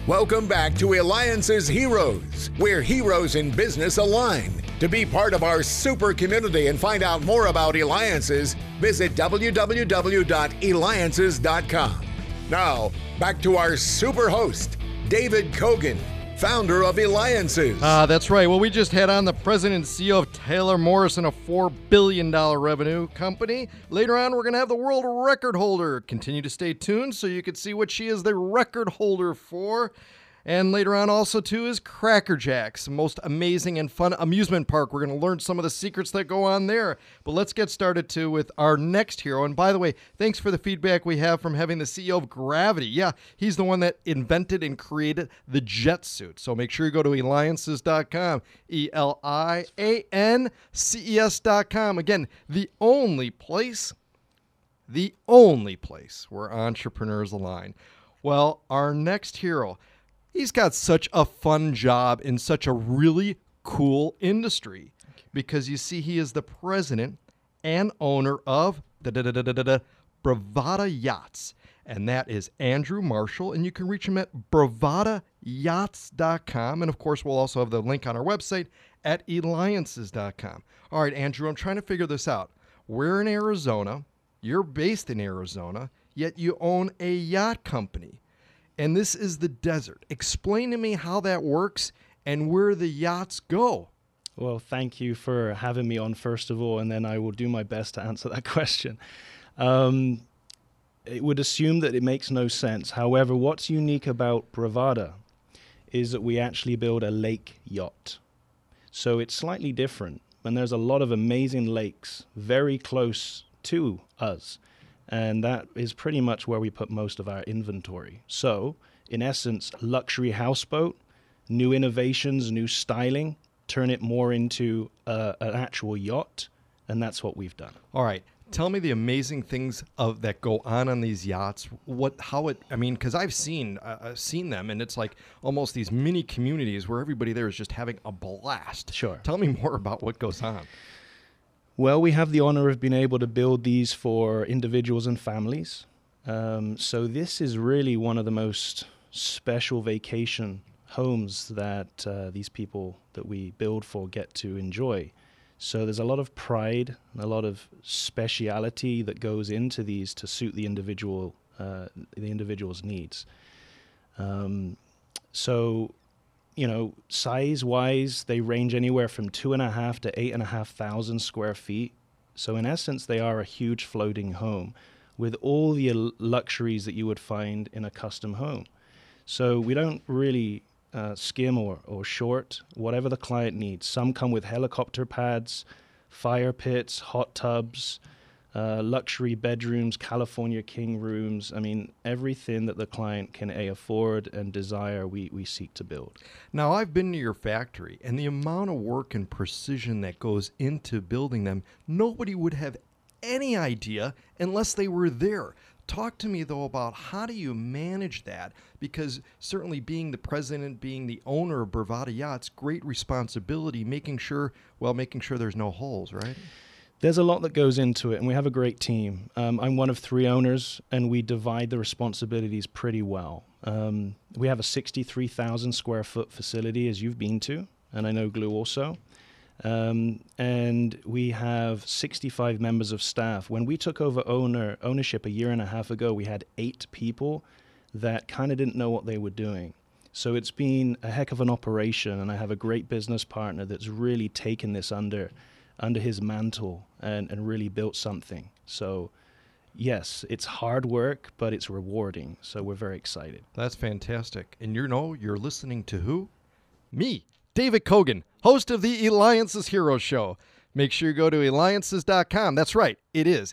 Welcome back to Alliance's Heroes, where heroes in business align. To be part of our super community and find out more about Alliances, visit www.alliances.com. Now, back to our super host, David Kogan, founder of Alliances. That's right. Well, we just had on the president and CEO of Taylor Morrison, a $4 billion revenue company. Later on, we're going to have the world record holder. Continue to stay tuned so you can see what she is the record holder for. And later on also, too, is Cracker Jacks, the most amazing and fun amusement park. We're going to learn some of the secrets that go on there. But let's get started, too, with our next hero. And by the way, thanks for the feedback we have from having the CEO of Gravity. Yeah, he's the one that invented and created the jet suit. So make sure you go to Alliances.com, ELIANCES.com. Again, the only place where entrepreneurs align. Well, our next hero, he's got such a fun job in such a really cool industry because you see he is the president and owner of Bravada Yachts, and that is Andrew Marshall, and you can reach him at bravadayachts.com, and of course we'll also have the link on our website at alliances.com. All right, Andrew, I'm trying to figure this out. We're in Arizona, you're based in Arizona, yet you own a yacht company. And this is the desert. Explain to me how that works and where the yachts go. Well, thank you for having me on, first of all, and then I will do my best to answer that question. It would assume that it makes no sense. However, what's unique about Bravada is that we actually build a lake yacht. So it's slightly different. And there's a lot of amazing lakes very close to us. And that is pretty much where we put most of our inventory. So, in essence, luxury houseboat, new innovations, new styling, turn it more into an actual yacht, and that's what we've done. All right. Tell me the amazing things that go on these yachts. Because I've seen them, and it's like almost these mini communities where everybody there is just having a blast. Sure. Tell me more about what goes on. Well, we have the honor of being able to build these for individuals and families. So this is really one of the most special vacation homes that these people that we build for get to enjoy. So there's a lot of pride and a lot of speciality that goes into these to suit the individual's needs. Size-wise, they range anywhere from 2,500 to 8,500 square feet. So in essence, they are a huge floating home with all the luxuries that you would find in a custom home. So we don't really skim or short, whatever the client needs. Some come with helicopter pads, fire pits, hot tubs, luxury bedrooms, California king rooms. I mean, everything that the client can afford and desire, we seek to build. Now, I've been to your factory, and the amount of work and precision that goes into building them, nobody would have any idea unless they were there. Talk to me, though, about how do you manage that? Because certainly being the president, being the owner of Bravada Yachts, great responsibility, making sure there's no holes, right? There's a lot that goes into it, and we have a great team. I'm one of 3 owners, and we divide the responsibilities pretty well. We have a 63,000 square foot facility, as you've been to, and I know Glue also. And we have 65 members of staff. When we took over ownership a year and a half ago, we had 8 people that kind of didn't know what they were doing. So it's been a heck of an operation, and I have a great business partner that's really taken this under his mantle and really built something. So yes, it's hard work, but it's rewarding. So we're very excited. That's fantastic. And you're listening to who? Me, David Kogan, host of the Alliances Hero Show. Make sure you go to alliances.com. That's right. It is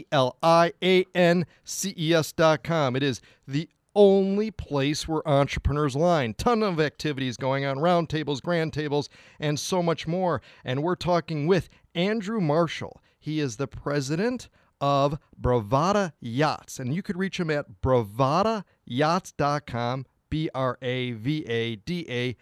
ELIANCES.com. It is the only place where entrepreneurs align. Ton of activities going on, round tables, grand tables, and so much more. And we're talking with Andrew Marshall. He is the president of Bravada Yachts. And you could reach him at bravadayachts.com, BRAVADA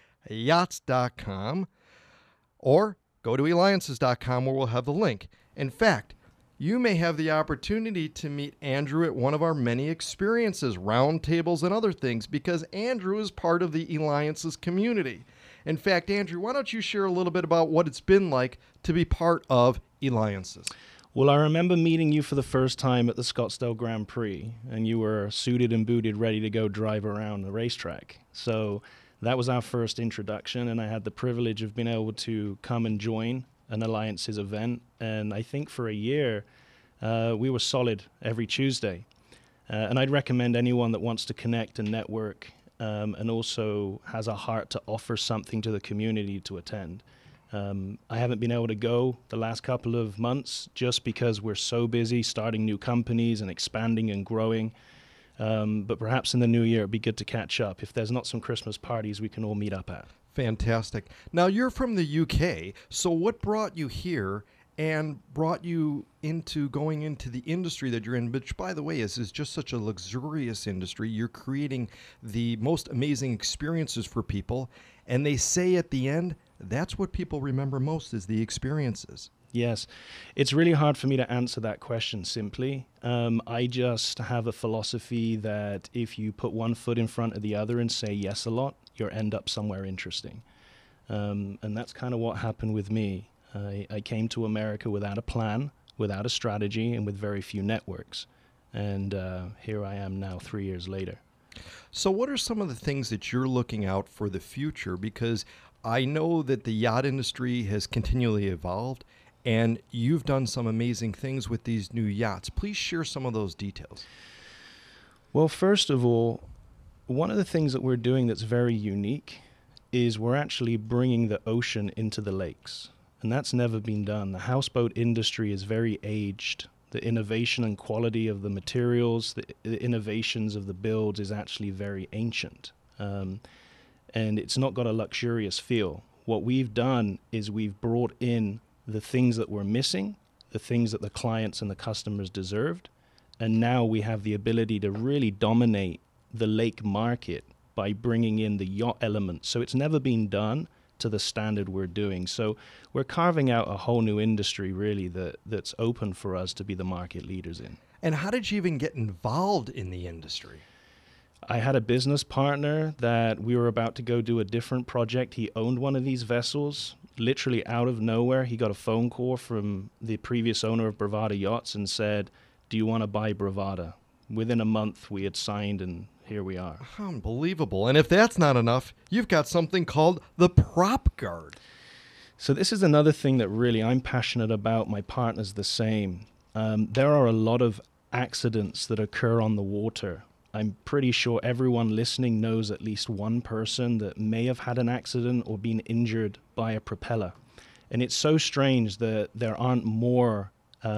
yachts.com, or go to alliances.com where we'll have the link. In fact, you may have the opportunity to meet Andrew at one of our many experiences, roundtables, and other things, because Andrew is part of the Alliances community. In fact, Andrew, why don't you share a little bit about what it's been like to be part of Alliances? Well, I remember meeting you for the first time at the Scottsdale Grand Prix, and you were suited and booted, ready to go drive around the racetrack. So that was our first introduction, and I had the privilege of being able to come and join an Alliances event. And I think for a year, we were solid every Tuesday. And I'd recommend anyone that wants to connect and network and also has a heart to offer something to the community to attend. I haven't been able to go the last couple of months just because we're so busy starting new companies and expanding and growing. But perhaps in the new year, it'd be good to catch up. If there's not some Christmas parties we can all meet up at. Fantastic. Now, you're from the UK, so what brought you here and brought you into going into the industry that you're in, which, by the way, is just such a luxurious industry. You're creating the most amazing experiences for people, and they say at the end, that's what people remember most is the experiences. Yes. It's really hard for me to answer that question simply. I just have a philosophy that if you put one foot in front of the other and say yes a lot, you'll end up somewhere interesting. And that's kind of what happened with me. I came to America without a plan, without a strategy, and with very few networks. And here I am now 3 years later. So what are some of the things that you're looking out for the future? Because I know that the yacht industry has continually evolved, and you've done some amazing things with these new yachts. Please share some of those details. Well, first of all, one of the things that we're doing that's very unique is we're actually bringing the ocean into the lakes. And that's never been done. The houseboat industry is very aged. The innovation and quality of the materials, the innovations of the builds is actually very ancient. And it's not got a luxurious feel. What we've done is we've brought in the things that were missing, the things that the clients and the customers deserved, and now we have the ability to really dominate the lake market by bringing in the yacht element. So it's never been done to the standard we're doing. So we're carving out a whole new industry, really, that's open for us to be the market leaders in. And how did you even get involved in the industry? I had a business partner that we were about to go do a different project. He owned one of these vessels. Literally out of nowhere, he got a phone call from the previous owner of Bravada Yachts and said, "Do you want to buy Bravada?" Within a month, we had signed, and here we are. Unbelievable. And if that's not enough, you've got something called the Prop Guard. So this is another thing that really I'm passionate about. My partner's the same. There are a lot of accidents that occur on the water. I'm pretty sure everyone listening knows at least one person that may have had an accident or been injured by a propeller. And it's so strange that there aren't more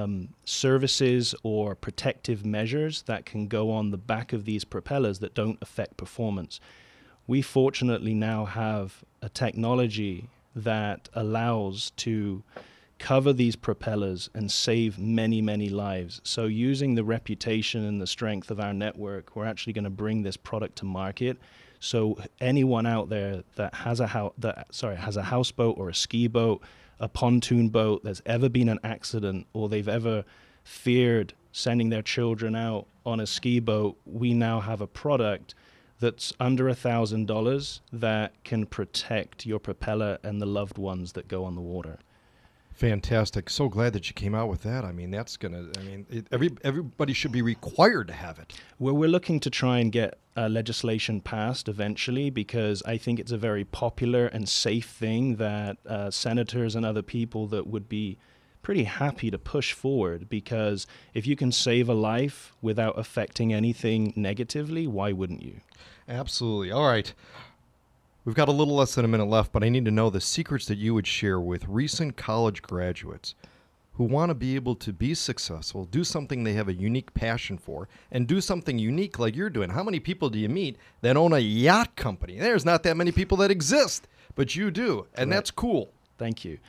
services or protective measures that can go on the back of these propellers that don't affect performance. We fortunately now have a technology that allows to cover these propellers and save many, many lives. So using the reputation and the strength of our network, we're actually going to bring this product to market. So anyone out there that has a houseboat or a ski boat, a pontoon boat, there's ever been an accident, or they've ever feared sending their children out on a ski boat, we now have a product that's under $1,000 that can protect your propeller and the loved ones that go on the water. Fantastic. So glad that you came out with that. I mean, that's going to, everybody should be required to have it. Well, we're looking to try and get legislation passed eventually, because I think it's a very popular and safe thing that senators and other people that would be pretty happy to push forward, because if you can save a life without affecting anything negatively, why wouldn't you? Absolutely. All right. We've got a little less than a minute left, but I need to know the secrets that you would share with recent college graduates who want to be able to be successful, do something they have a unique passion for, and do something unique like you're doing. How many people do you meet that own a yacht company? There's not that many people that exist, but you do, and That's cool. Thank you.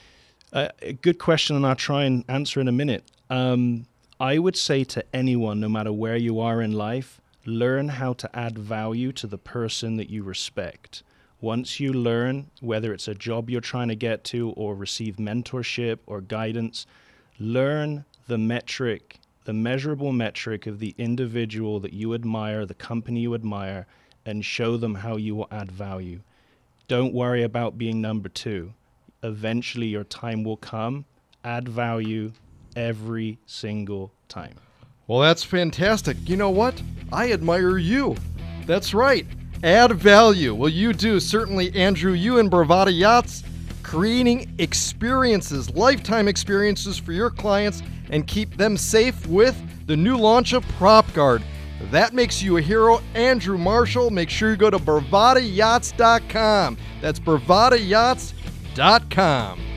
A good question, and I'll try and answer in a minute. I would say to anyone, no matter where you are in life, learn how to add value to the person that you respect. Once you learn, whether it's a job you're trying to get to or receive mentorship or guidance, learn the metric, the measurable metric of the individual that you admire, the company you admire, and show them how you will add value. Don't worry about being number two. Eventually your time will come. Add value every single time. Well, that's fantastic. You know what? I admire you. That's right. Add value. Well, you do. Certainly, Andrew, you and Bravada Yachts, creating experiences, lifetime experiences for your clients, and keep them safe with the new launch of PropGuard. That makes you a hero. Andrew Marshall, make sure you go to bravadayachts.com. That's bravadayachts.com.